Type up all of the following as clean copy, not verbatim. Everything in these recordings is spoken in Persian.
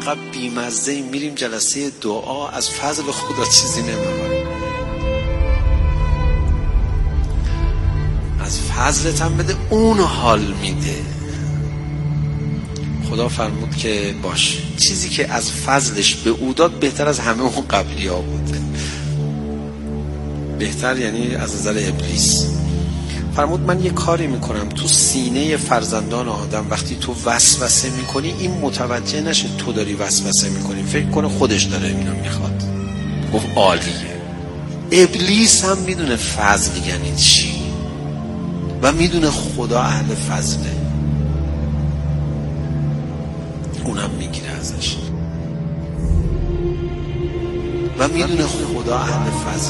انقدر بیمزه میریم جلسه دعا، از فضل خدا چیزی نمیخوریم. از فضلت هم بده، اون حال میده. خدا فرمود که باش، چیزی که از فضلش به او داد بهتر از همه اون قبلی ها بود. بهتر یعنی از نظر ابلیس. فرمود من یه کاری میکنم تو سینه فرزندان آدم، وقتی تو وسوسه میکنی این متوجه نشه تو داری وسوسه میکنی، فکر کنه خودش داره اینو میخواد. گفت عالیه. ابلیس هم میدونه فضل یعنی چی و میدونه خدا اهل فضله، اونم میگیره ازش و میدونه خدا اهل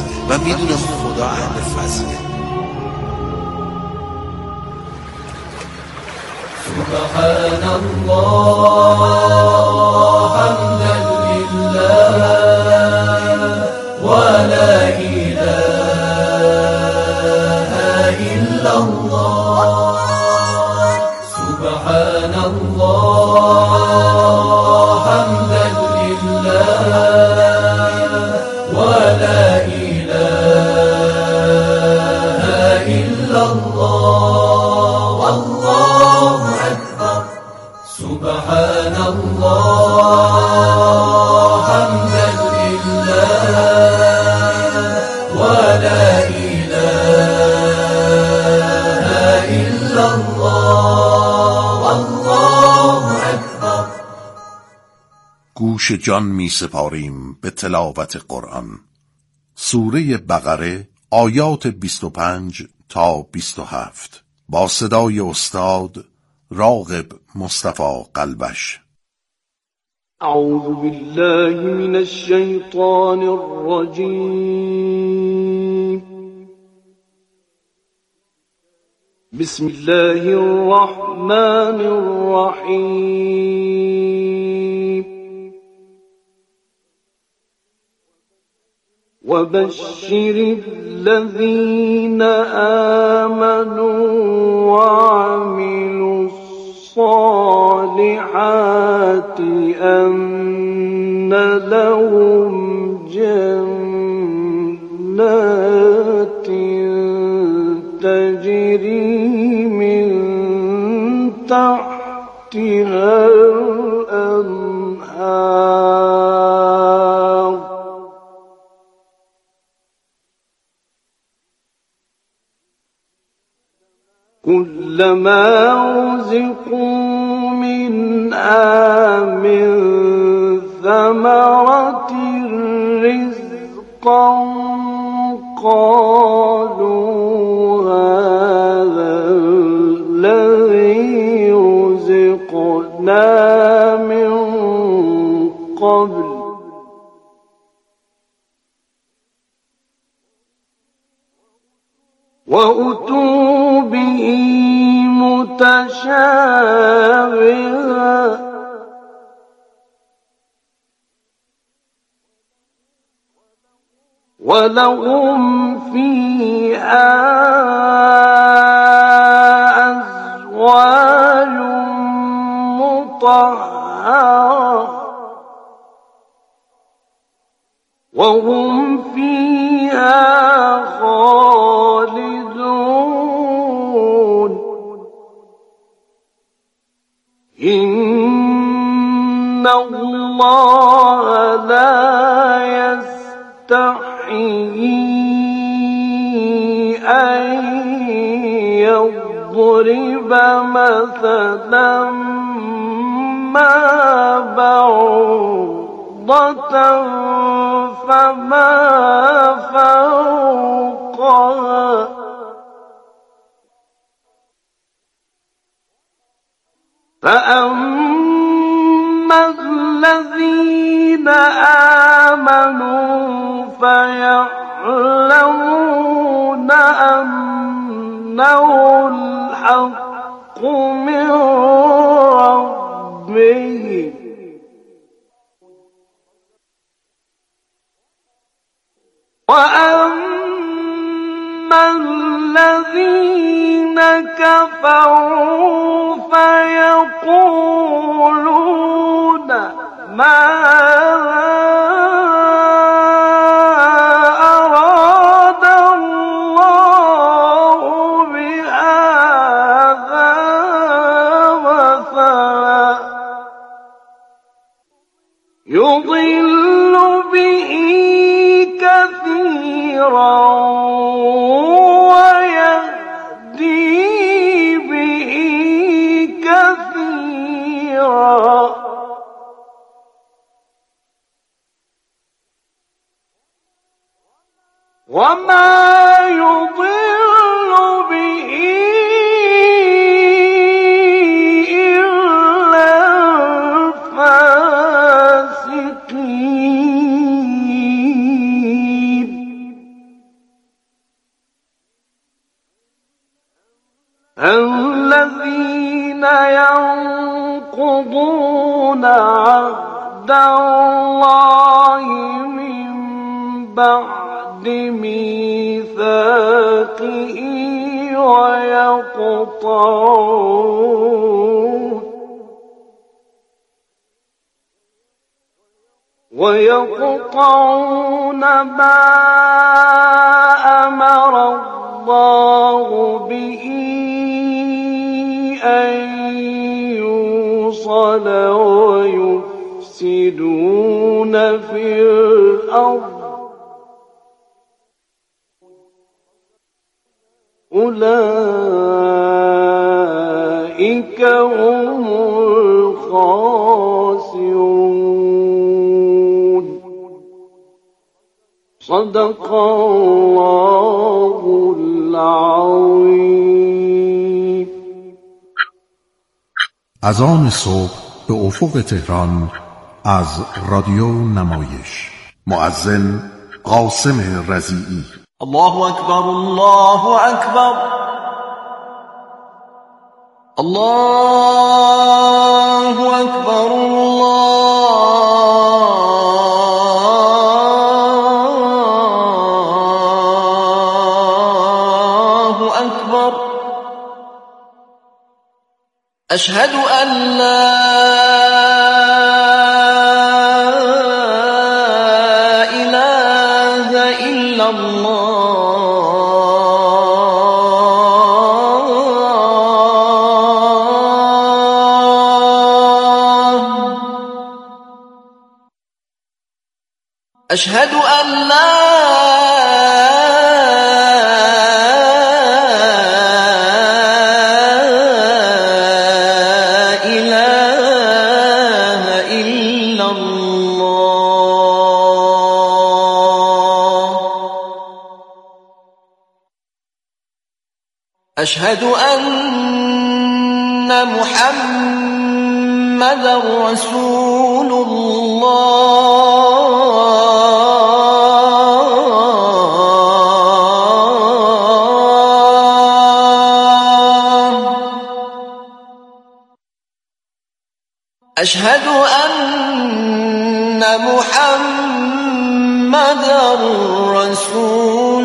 فضله. سبحان الله حمدا لله ولا إله إلا الله. سبحان الله حمدا لله ولا إله إلا الله. والله أكبر. سبحان الله حمدا لله ولا إله إلا الله. والله أكبر. گوش جان می سپاریم به تلاوت قرآن. سوره بقره آیات 25 تا 27 با صدای استاد راغب مصطفی قلبش. اعوذ بالله من الشیطان الرجیم. بسم الله الرحمن الرحیم. وبشر الذين آمنوا وعملوا الصالحات أن لهم جنات تجري من تحتها الأنهار كلما رزقوا منها من ثمرة رزقا قالوا هذا الذي رزقنا من قبل وأتوا به متشابها ولهم فيها أزواج مطهرة وهم فيها خالدون. إن الله لا يستحيي أن يضرب مثلا ما بعوضة فما فوقها فأما الذين آمنوا فيعلمون أنه الحق من ربهم وأما الذين كفروا فيقولون أراد الله بهذا مثلا يضل به كثيرا ويهدي به كثيرا وما يضل به إلا الفاسقين الذين ينقضون عهد الله من بعد ميثاقه ويقطعون ما أمر الله به أن يوصل ويفسدون في الأرض أولئك هم الخاسرون. صدق الله العظيم. اذان صبح به افق تهران از رادیو نمایش. مؤذن قاسم رضیعی. الله أكبر الله أكبر الله أكبر الله أكبر أشهد أن لا إله إلا الله أشهد أن لا إله إلا الله أشهد أن محمدا رسول أشهد أن محمدا رسول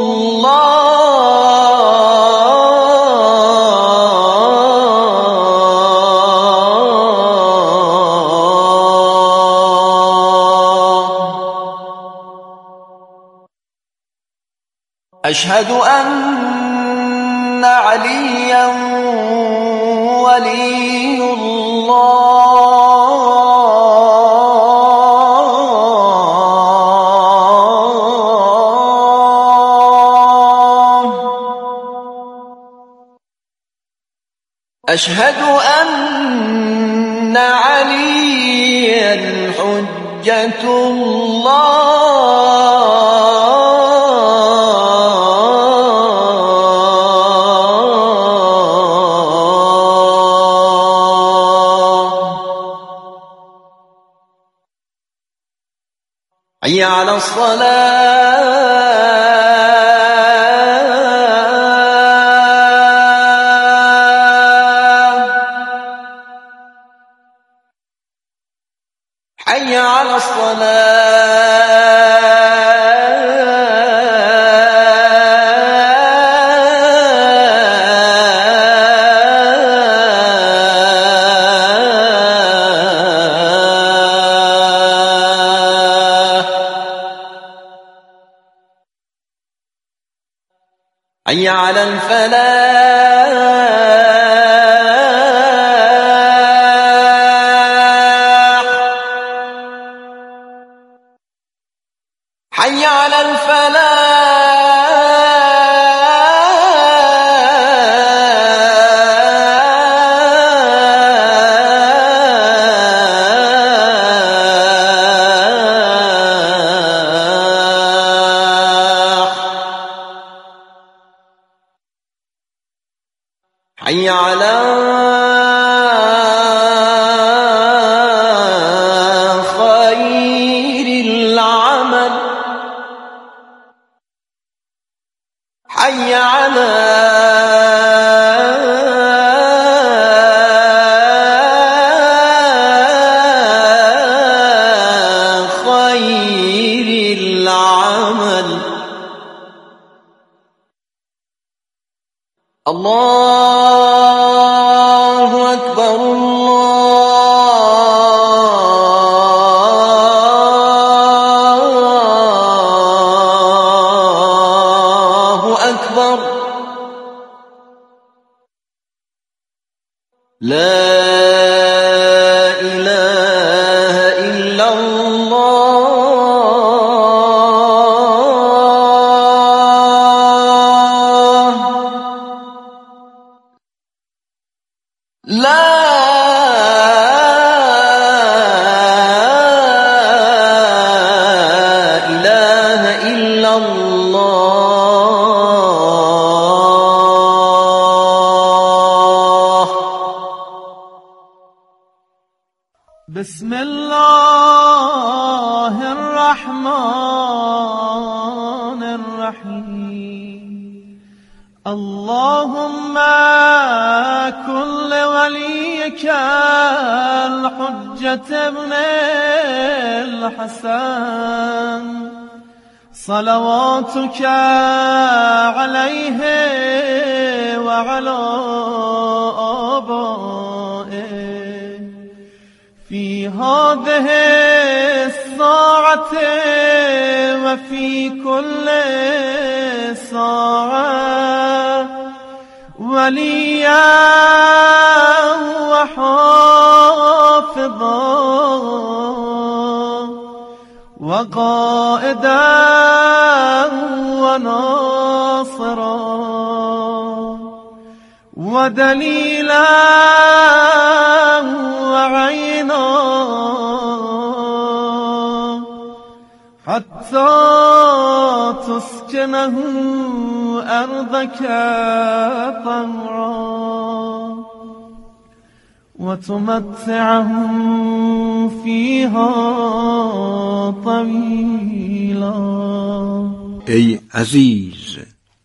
أشهد أن عليا ولي الله أشهد أن عليا حجة حي على الصلاة حي على الصلاة حي على الفلاح حي على حي على خير العمل حي على خير العمل الله أكبر الله أكبر لا إله إلا الله لا إله إلا الله بسم الله الرحمن الرحيم اللهم كن لوليك الحجة ابن الحسن صلواتك عليه وعلى آبائه في هذه الساعة وفي كل ساعة وليا وحافظا وقائدا وناصرا ودليلا وعينا حتى تسكنه أرضك طوعا وتمتعهم فيها طويلا. ای عزیز،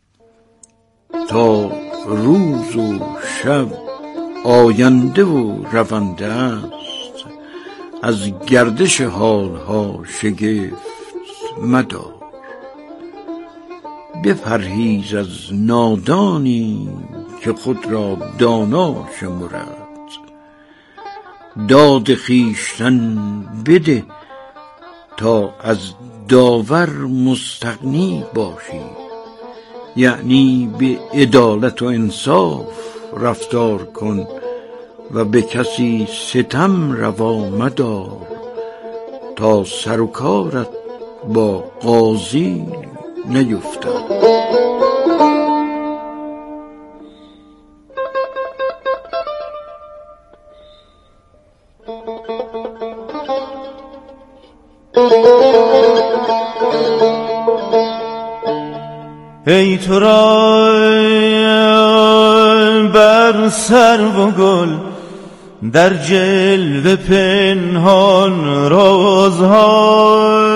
تا روز و شب آینده و رونده است، از گردش حالها شگفت مدار. بپرهیز از نادانی که خود را دانا شمرد. داد خویشتن بده تا از داور مستغنی باشی، یعنی به عدالت و انصاف رفتار کن و به کسی ستم روا مدار تا سر و کارت با قاضی نیفتد. ای تو را بر سرو و گل در جلوه پنهان رازها،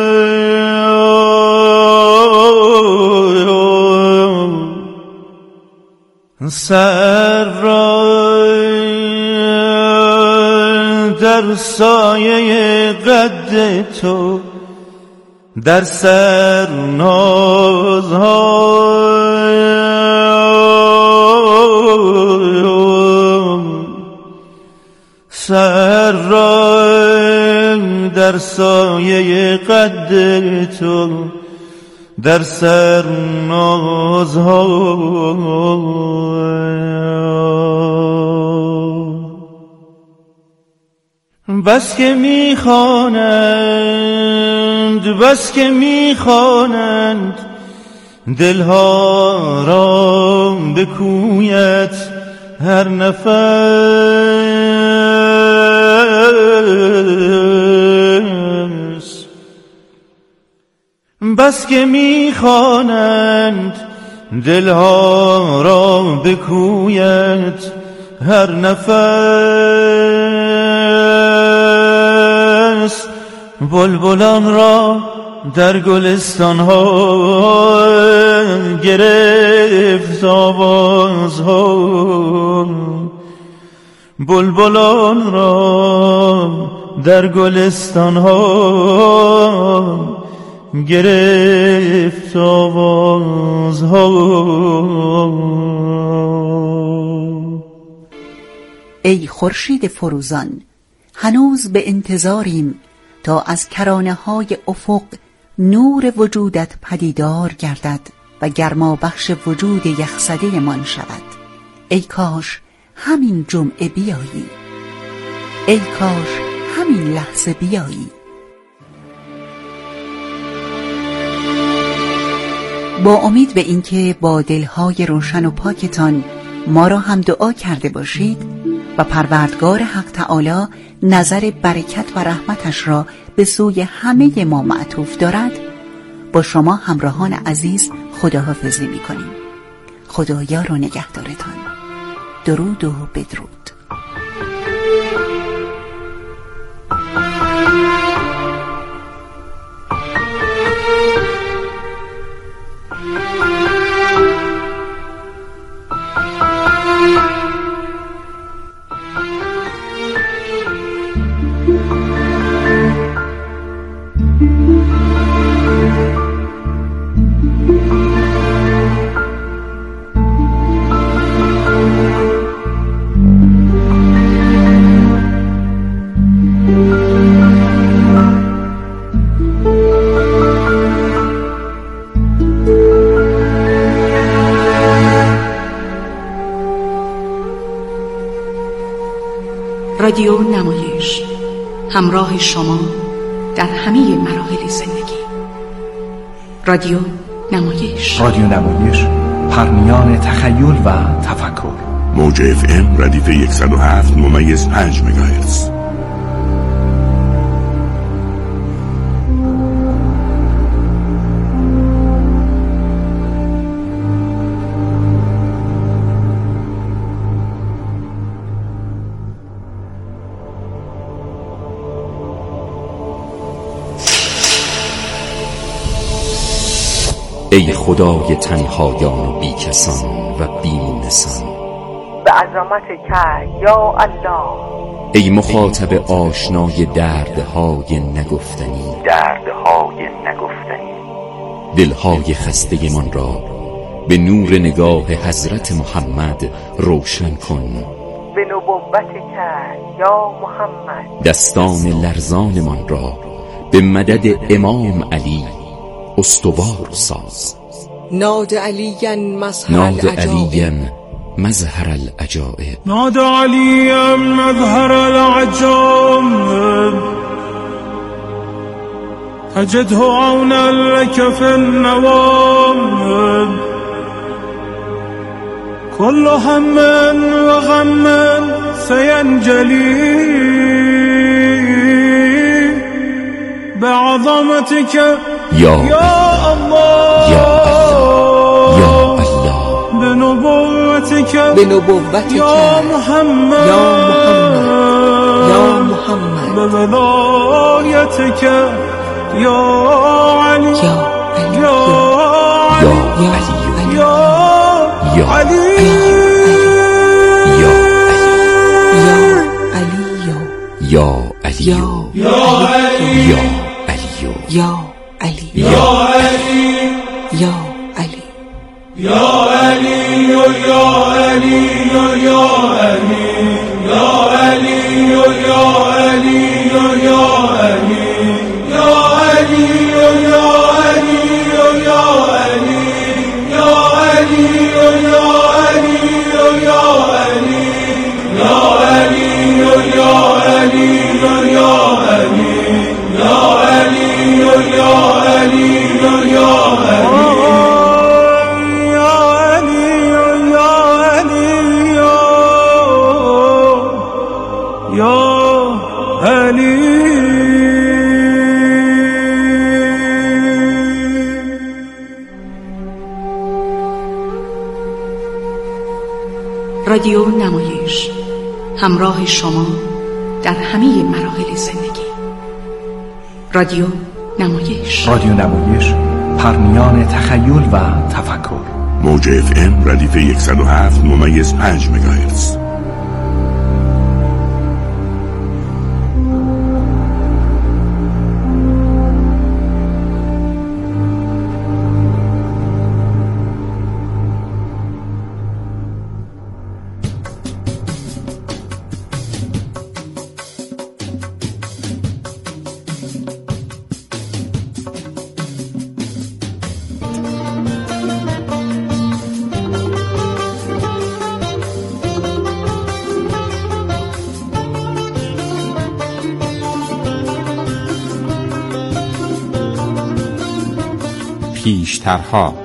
سر را در سایه قد تو در سر نازها، سر را در سایه قد تو در سرنازها. بس که میخوانند، بس که میخوانند دلها را به کویت هر نفس. بس که میخوانند دلها را به کویت هر نفس. بلبلان را در گلستان ها گرفت آوازها. بلبلان را در گلستان ها گرفت آوازها. ای خورشید فروزان، هنوز به انتظاریم تا از کرانه های افق نور وجودت پدیدار گردد و گرما بخش وجود یخزده من شود. ای کاش همین جمعه بیایی، ای کاش همین لحظه بیایی. با امید به اینکه با دلهای روشن و پاکتان ما را هم دعا کرده باشید و پروردگار حق تعالی نظر برکت و رحمتش را به سوی همه ما معطوف دارد، با شما همراهان عزیز خداحافظی می‌کنیم. خدا یار و نگهدارتان. درود و بدرود. رادیو نمایش، همراه شما در همه مراحل زندگی. رادیو نمایش، رادیو نمایش، پرمیان تخیل و تفکر. موج FM ردیف 107.5 مگاهرتز. ای خدای تنهایان و بیکسان و بیمونسان، به عظمتک یا الله. ای مخاطب آشنای دردهای نگفتنی، دلهای خسته من را به نور نگاه حضرت محمد روشن کن. به نبوتک یا محمد. دستان لرزان من را به مدد امام علی استوار ساز. ناد علیاً مظهر العجائب، ناد علیاً مظهر العجائب، أجده عونا لك في النوام. كل هم وغم سينجلي بعظمتك یا الله، یا الله، بنبوتك یا محمد، بولایتك یا علی، یا علی، یا علی، یا علی، یا علی، یا علی، یا علی، یا علی، یا علی، یا علی، یا علی، یا علی، یا علی، یا علی، یا علی، یا علی، یا رادیو نمایش، همراه شما در همه مراحل زندگی. رادیو نمایش. رادیو نمایش، پرمیان تخیل و تفکر. موج FM ردیف 107.5 مگاهرتز. پیشترها.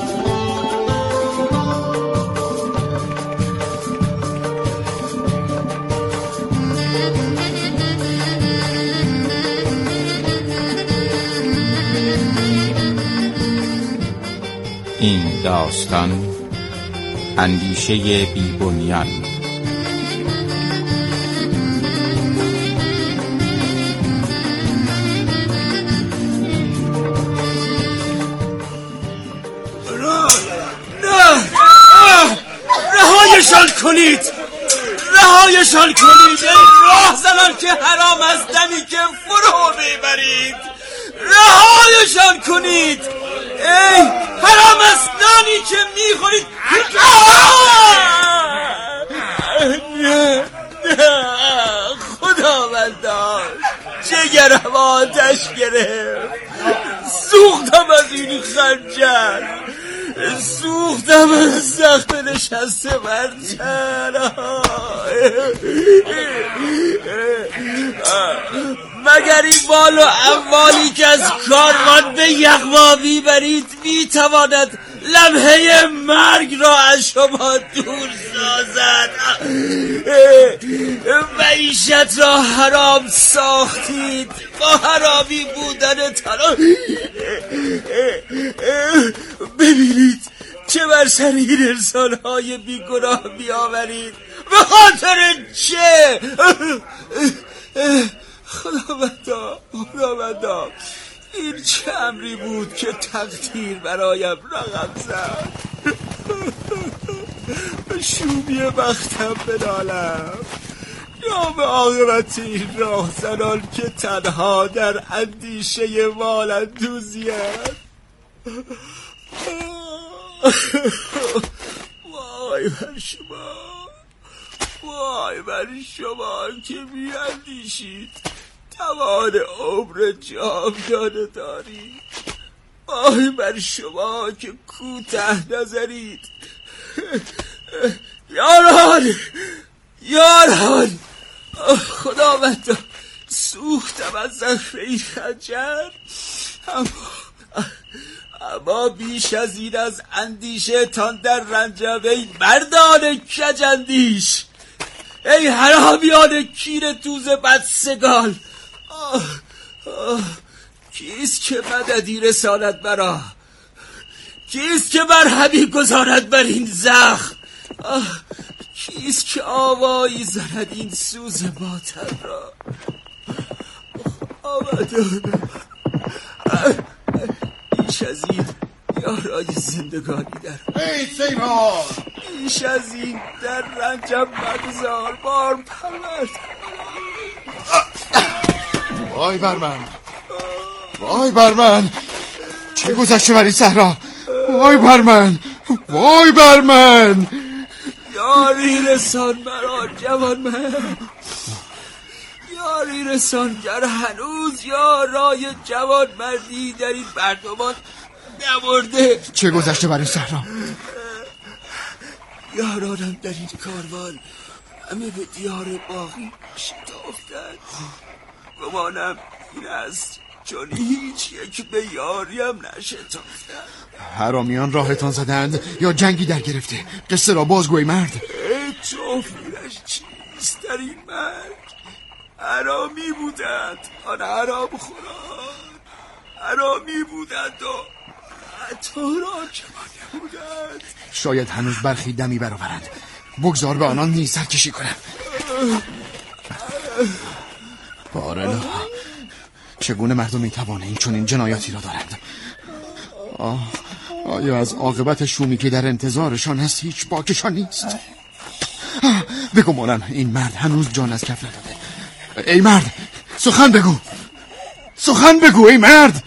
این داستان اندیشه بی‌بنیان. رهایشان کنید ای راه زنان که حرام از دمی که فرو میبرید. رهایشان کنید ای حرام از نانی که میخورید. نه خداوندا، جگرم آتش گرفت. سوختم از این خنجر، سوختم از زخم نشسته بر چرا. مگر این مال و اموالی که از کاروان به یغما میبرید میتواند لمحه مرگ را از شما دور سازد؟ معیشت را حرام ساختید با حرامی بودن تنها. ببینید چه بر سر این انسانهای بیگناه بیاورید. به خاطر چه؟ خداوندا، این چه امری بود که تقدیر برایم رقم زد؟ به شومی بختم بنالم یا به عاقبتی راه زنان که تنها در اندیشه مال‌اندوزی‌اند؟ وای بر شما، وای بر شما که می‌اندیشید توان عمر جاودانه دارید. وای بر شما که کوته نظرید. یاران خداوندا، سوختم از زخم این خنجر، اما بیش از این از اندیشه تان در رنجم ای مردان کجندیش، ای حرامیان کیر توز بدسگال. کیست که مددی رساند مرا؟ کیست که مرهمی گذارد بر این زخم؟ کیست که آوایی زند این سوز ماتم را؟ بیش از این یارای زندگانی در ای سیرها، بیش از این در رنجم مگذار بار پرورد. وای بر من، وای بر من، چه گذشته بر این صحرا؟ وای بر من، وای بر من. یاری رسان مرا جوان من، یاری رسان گر هنوز یارای جوان مردی در این مردمان نمرده. چه گذشته بر این صحرا؟ یارانم در این کاروان همه به دیار باقی شتافتند. گمانم این است چون هیچ یک به یاریم نشتافتند. حرامیان راهتان زدند یا جنگی در گرفته؟ قصه را بازگوی مرد. توفیرش چیست در این مرگ؟ حرامی بودند، آن حرام خوران حرامی بودند و تو را که نبودند. شاید هنوز برخی دمی برآورند. بگذار به آنان نیز سرکشی کنم. بارلا، چگونه مردم میتوانند چون این جنایاتی را دارند؟ آیا از عاقبت شومی که در انتظارشان هست هیچ باکشان نیست؟ بگمانم این مرد هنوز جان از کف نداده. ای مرد، سخن بگو ای مرد.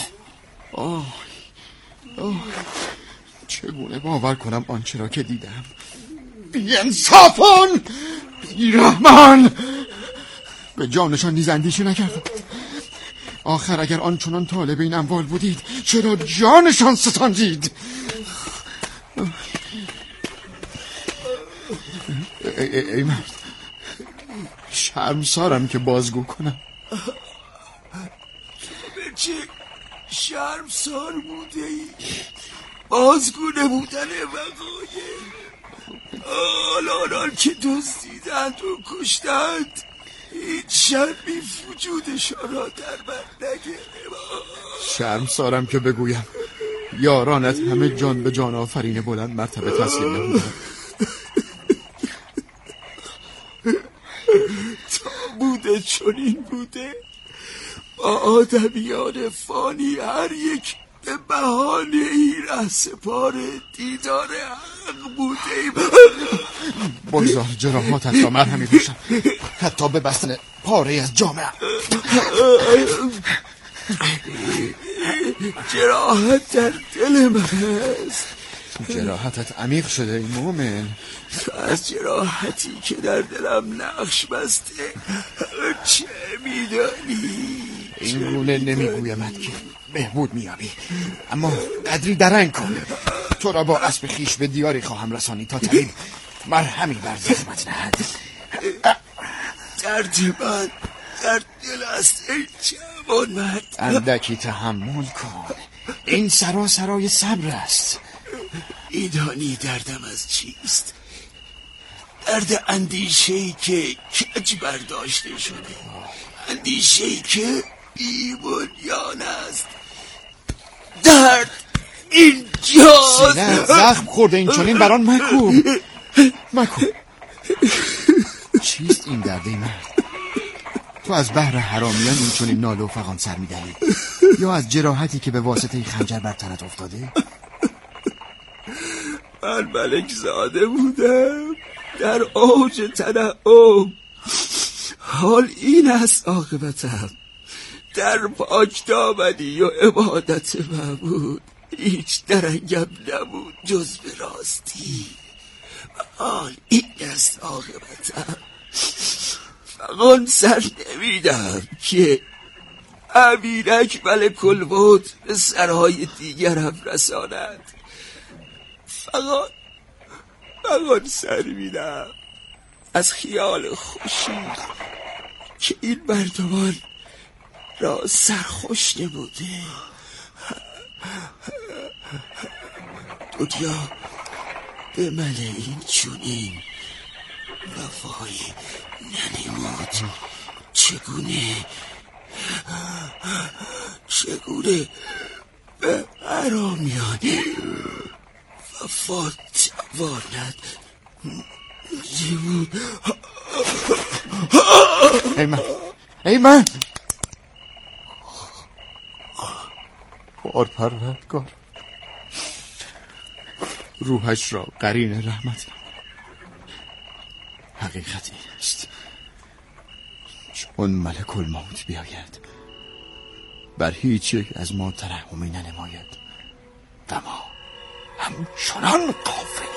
چگونه باور کنم آنچه را که دیدم؟ بی انصافان، بی رحمان، به جانشان نیز اندیشه نکردم. آخر اگر آنچنان طالب این اموال بودید چرا جانشان ستاندید؟ ای مرد، شرمسارم که بازگو کنم. به چه شرمسار بوده ای؟ بازگو نبودن وقایع. آنان که دزدیدند و کشتند هیچ شرمی وجودشان را در بر نگرفت. شرمسارم که بگویم یارانت همه جان به جان آفرین بلند مرتبه تسلیم نبودند. تا بوده چنین بوده. با آدمیان فانی هر یک به بهانه ای ره سپار دیدار حق بوده. بگذار جراحاتت را مرهمی باشم، حتی به بستن پاره از جامعه. جراحت در دل من است. جراحتت عمیق شده ای مومن. تو از جراحتی که در دلم نقش بسته چه میدانی؟ این گونه نمیگویمت که بهبود میابی، اما قدری درنگ کن. تو را با اسب خیش به دیاری خواهم رسانی تا طبیب مرهمی بر زخمت نهد. درد من در دل است ای جوان مرد. اندکی تحمل کن، این سرای صبر است. میدانی دردم از چیست؟ درد اندیشه‌ای که کج برداشته شده، اندیشه‌ای که بی بنیان است. درد اینجاست. سینه زخم خورده، این چنین بران مکو. چیست این درد مرد؟ تو از بحر حرامیان این چنین ناله و فغان سر می‌دهی یا از جراحتی که به واسطه خنجر بر تنت افتاده؟ من ملک زاده بودم در اوج تنعم. حال این است عاقبتم. در پاک دامنی و عبادت معبود هیچ درنگم نبود جز به راستی. حال این است عاقبتم. فغان سر نمیدم که امیرک ملک الموت به سرهای دیگرم رساند. فقط سر میدم از خیال خوشی که این مردمان را سرخوش نبوده. دنیا به من این چونین وفایی ننمود. چگونه به حرامیان وفا تواند نمود. ای من پروردگار، روحش را قرین رحمت. حقیقت این است چون ملک الموت بیاید بر هیچ یک از ما ترحمی ننماید و ما همچنان غافل